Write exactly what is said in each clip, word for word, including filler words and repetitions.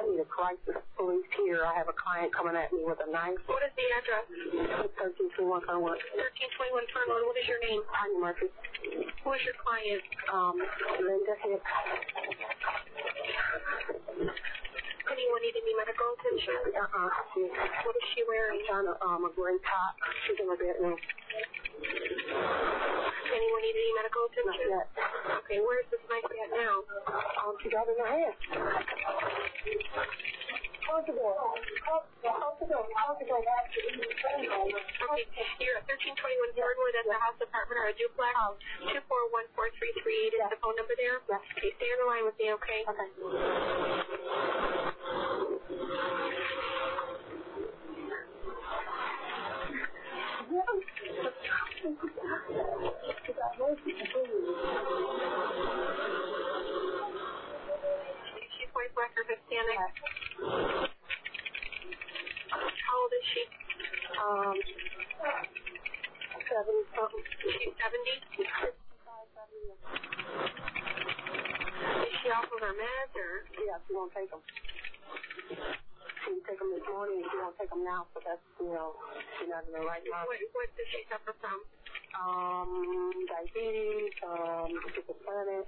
I need a crisis police here. I have a client coming at me with a knife. What is the address? thirteen twenty-one Fernwood. thirteen twenty-one Fernwood. What is your name? Tanya Murphy. Who is your client? Um, Linda Hicks. Anyone need any medical attention? Uh-uh. She, What is she wearing? on a, um, a gray top. She's in the bedroom. Anyone need any medical attention? Not yet. Okay, where's this knife at now? Um, she got it in her hand. Close the door. Close, close the door. Close the door. Okay, you're at thirteen twenty-one Fernwood at the House Department or a duplex. two four one four three three eight is the phone number there? Yes. Okay, stay on the line with me, okay? Okay. She's white, black, or Hispanic? How old is she? Um, seventy something. She's seventy? Is she off of her meds or? Yeah, she won't take them. She didn't take them this morning, and she won't take them now, but that's, you know, she's not in the right mind. What, what does she suffer from? Um, diabetes, um, schizophrenic.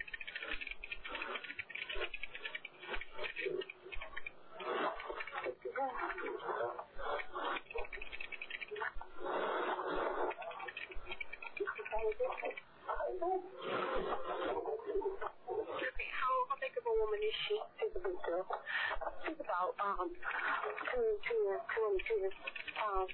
Okay, how, how big of a woman is she? She's a big girl. She's about, um, two, two years, two and two years, um,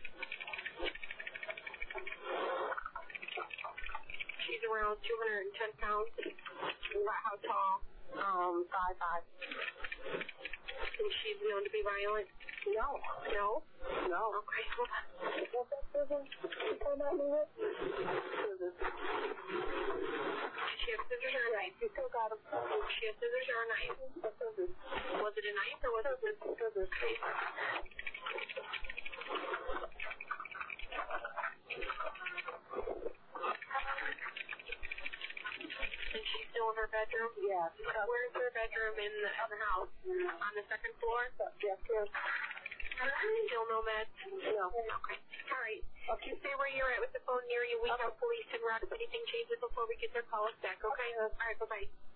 She's around two hundred ten pounds. About how tall? um, five, five. And she's known to be violent? No, No? no. Okay, hold on. What's that scissors? She came at me with? Scissors. Did she have scissors or a knife? You still got them. Did she have scissors or a knife? The scissors. Was it a knife or was it a Scissors. And she's still in her bedroom? Yeah. Where's her bedroom in the, in the house? On the second floor? Yes, yes. Still no meds? No. Okay. All right. You stay where you're at with the phone near you. We have police and route if anything changes before we get their call us back, okay? All right, bye-bye.